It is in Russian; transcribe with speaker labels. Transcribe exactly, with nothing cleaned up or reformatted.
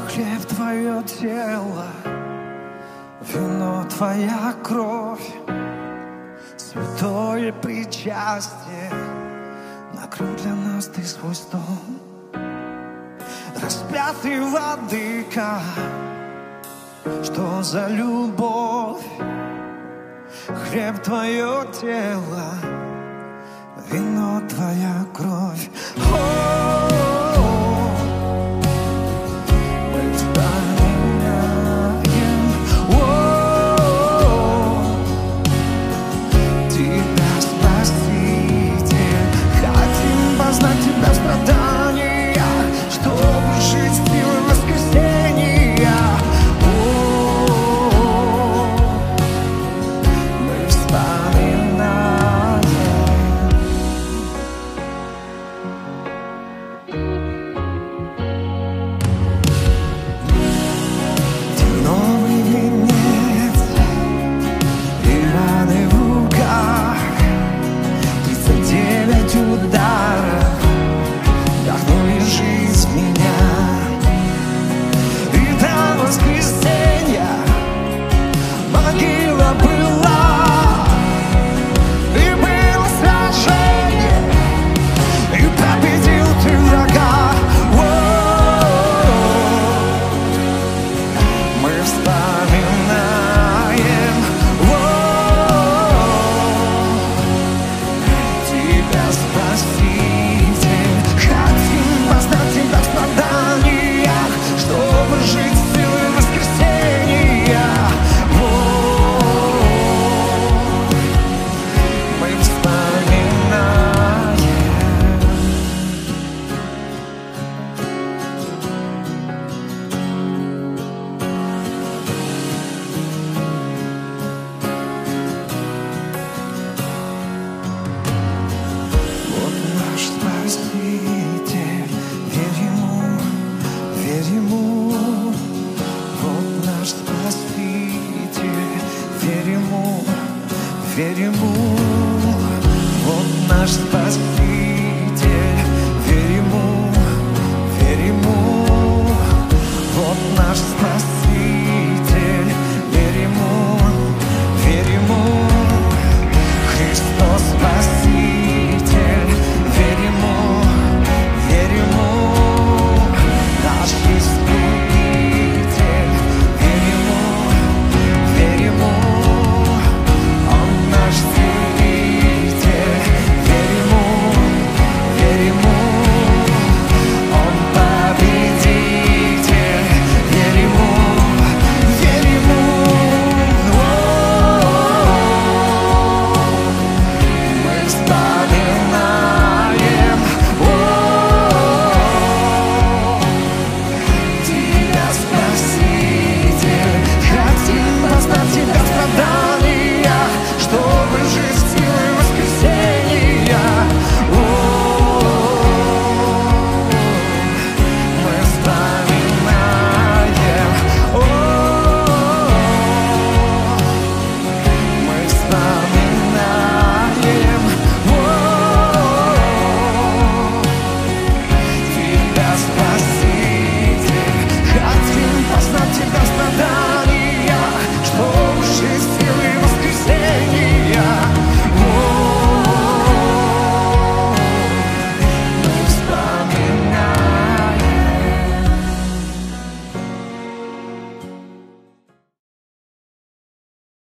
Speaker 1: хлеб твое тело, вино твоя кровь, святое причастие, накрыл для нас ты свой стол. Распятый владыка, что за любовь? Хлеб твое тело, вино твоя кровь. О-о-о, мы вспоминаем, о-о-о, тебя, Спаситель. Хотим познать тебя в страданиях, чтобы жить в силе воскресения. Верь ему, верь ему.